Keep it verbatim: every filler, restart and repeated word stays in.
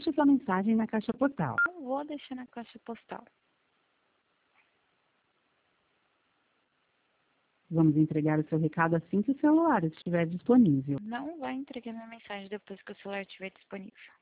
Deixe sua mensagem na caixa postal. Não vou deixar na caixa postal. Vamos entregar o seu recado assim que o celular estiver disponível. Não vai entregar minha mensagem depois que o celular estiver disponível.